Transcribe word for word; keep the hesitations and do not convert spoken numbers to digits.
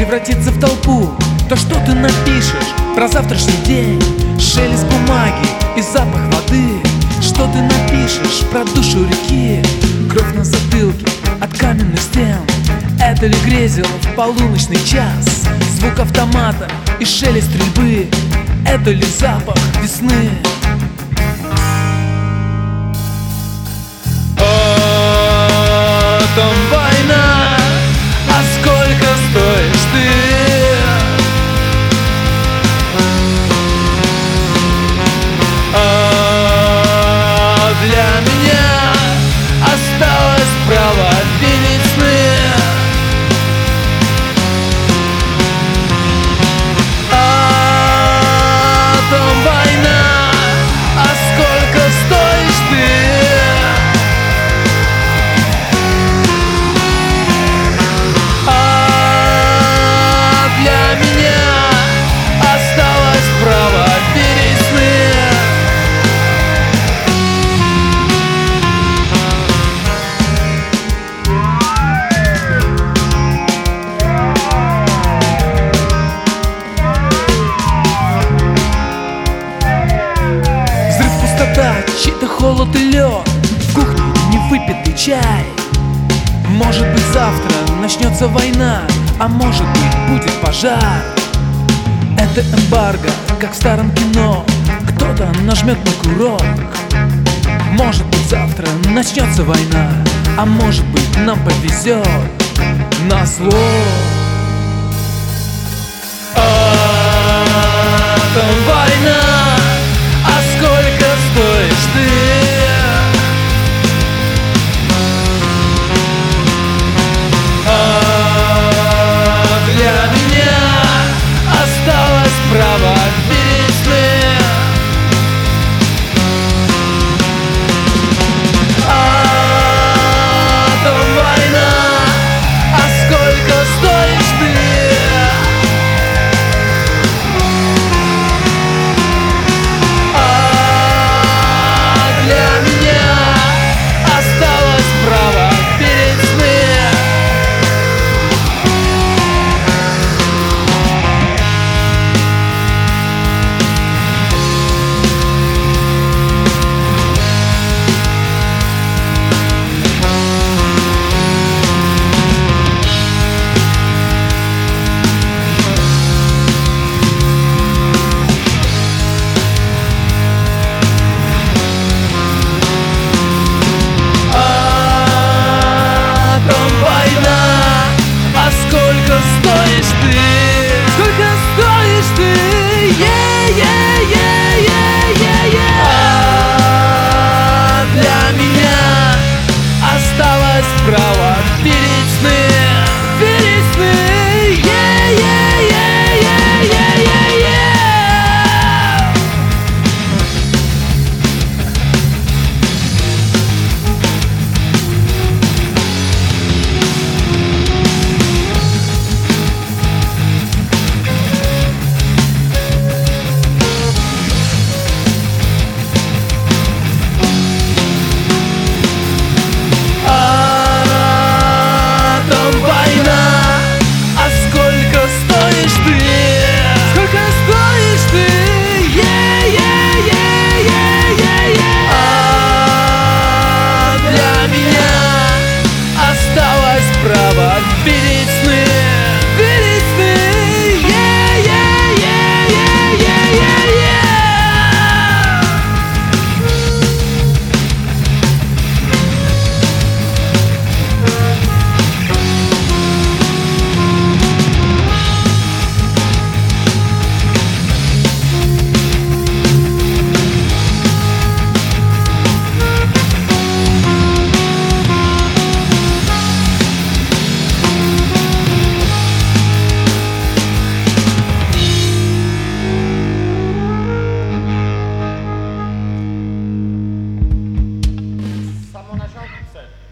превратиться в толпу, то что ты напишешь про завтрашний день? Шелест бумаги и запах воды. Что ты напишешь про душу реки? Кровь на затылке от каменных стен. Это ли грезил в полуночный час? Звук автомата и шелест стрельбы. Это ли запах весны? О, там война, а сколько стоишь ты? А для меня осталось право видеть сны. А там война, а сколько стоишь ты? А для меня осталось право видеть сны. Чей-то холод и лед, в кухне невыпитый чай. Может быть, завтра начнется война, а может быть, будет пожар. Это эмбарго, как в старом кино. Кто-то нажмет на курок. Может быть, завтра начнется война, а может быть, нам повезет назло. А там война, а сколько стоишь ты?